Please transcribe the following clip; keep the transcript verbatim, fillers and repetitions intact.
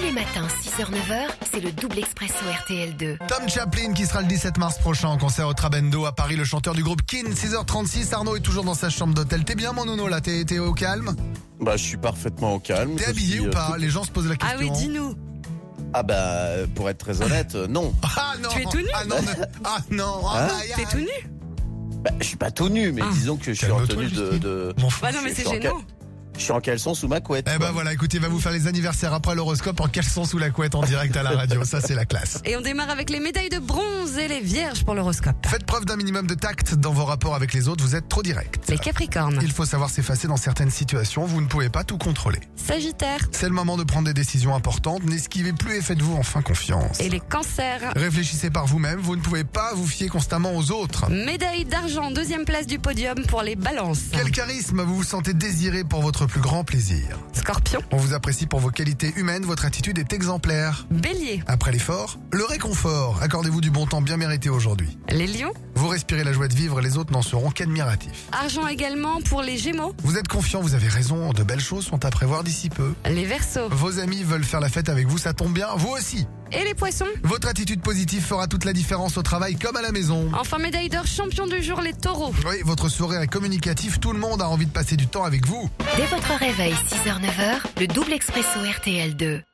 les matins, six heures neuf heures, c'est le double expresso R T L deux. Tom Chaplin qui sera le dix-sept mars prochain en concert au Trabendo à Paris, le chanteur du groupe Kin, six heures trente-six. Arnaud est toujours dans sa chambre d'hôtel. T'es bien mon nono là, t'es, t'es au calme? Bah, je suis parfaitement au calme. T'es Je habillé suis, ou euh, pas? tout- Les gens se posent la question. Ah oui, dis-nous. Ah bah, pour être très honnête, euh, non. Ah non. Tu es tout nu? Ah non, ne- ah non. Hein Ah, aïe, T'es aïe. tout nu? Bah, je suis pas tout nu, mais Ah. disons que je suis en Calme-toi, tenue de, Justine. de... M'en fous. Bah non, mais Je c'est suis en gênant. Je suis en caleçon sous ma couette. Eh quoi. ben voilà, écoutez, il va vous faire les anniversaires après l'horoscope en caleçon sous la couette en direct à la radio. Ça, c'est la classe. Et on démarre avec les médailles de bronze et les vierges pour l'horoscope. Faites preuve d'un minimum de tact dans vos rapports avec les autres, vous êtes trop direct. Les capricornes. Il faut savoir s'effacer dans certaines situations, vous ne pouvez pas tout contrôler. Sagittaire. C'est le moment de prendre des décisions importantes, n'esquivez plus et faites-vous enfin confiance. Et les cancers. Réfléchissez par vous-même, vous ne pouvez pas vous fier constamment aux autres. Médaille d'argent, deuxième place du podium pour les balances. Quel charisme, vous vous sentez désiré pour votre plus grand plaisir. Scorpion. On vous apprécie pour vos qualités humaines, votre attitude est exemplaire. Bélier. Après l'effort, le réconfort. Accordez-vous du bon temps bien mérité aujourd'hui. Les lions. Vous respirez la joie de vivre, les autres n'en seront qu'admiratifs. Argent également pour les gémeaux. Vous êtes confiant, vous avez raison, de belles choses sont à prévoir d'ici peu. Les verseaux. Vos amis veulent faire la fête avec vous, ça tombe bien, vous aussi. Et les poissons. Votre attitude positive fera toute la différence au travail comme à la maison. Enfin, médaille d'or, champion du jour, les taureaux. Oui, votre sourire est communicatif, tout le monde a envie de passer du temps avec vous. Dès votre réveil, six heures neuf heures, le double expresso R T L deux.